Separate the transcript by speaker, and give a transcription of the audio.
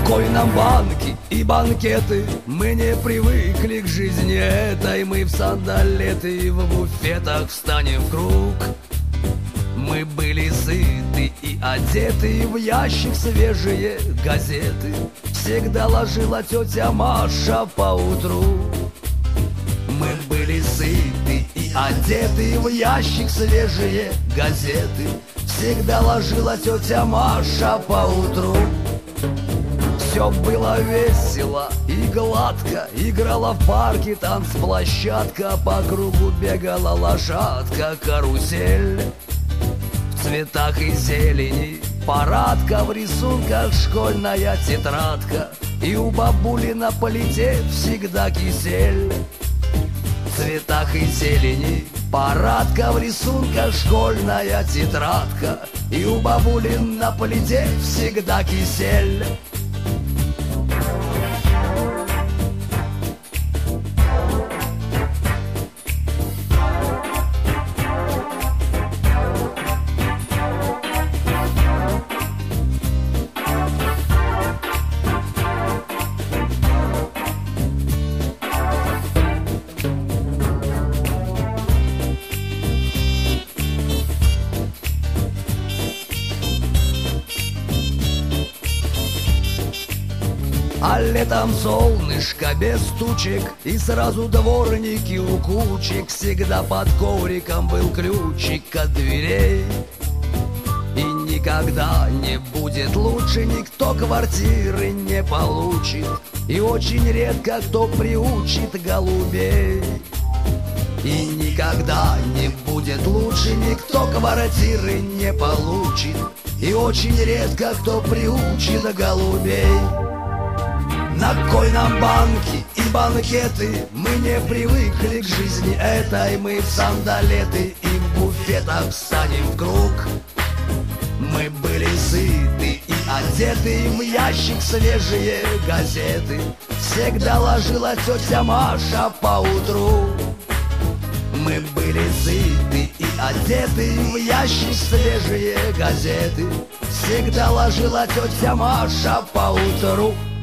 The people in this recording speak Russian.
Speaker 1: кой нам банки и банкеты? Мы не привыкли к жизни этой. Мы в сандалеты и в буфетах встанем в круг. Мы были сыты и одеты, в ящик свежие газеты всегда ложила тетя Маша поутру. Мы были сыты и одеты, в ящик свежие газеты всегда ложила тетя Маша поутру. Все было весело и гладко, играла в парке танцплощадка, по кругу бегала лошадка, карусель. В цветах и зелени парадка, в рисунках школьная тетрадка, и у бабули на плите всегда кисель. В цветах и зелени парадка, в рисунках школьная тетрадка, и у бабули на плите всегда кисель. А летом солнышко без тучек, и сразу дворники у кучек. Всегда под ковриком был ключик от дверей. И никогда не будет лучше, никто квартиры не получит, и очень редко кто приучит голубей. И никогда не будет лучше, никто квартиры не получит, и очень редко кто приучит голубей. На кой нам банки и банкеты? Мы не привыкли к жизни этой. Мы в сандалеты и в буфетах встанем в круг. Мы были сыты и одеты, в ящик свежие газеты всегда ложила тетя Маша поутру. Мы были сыты и одеты, в ящик свежие газеты всегда ложила тетя Маша поутру.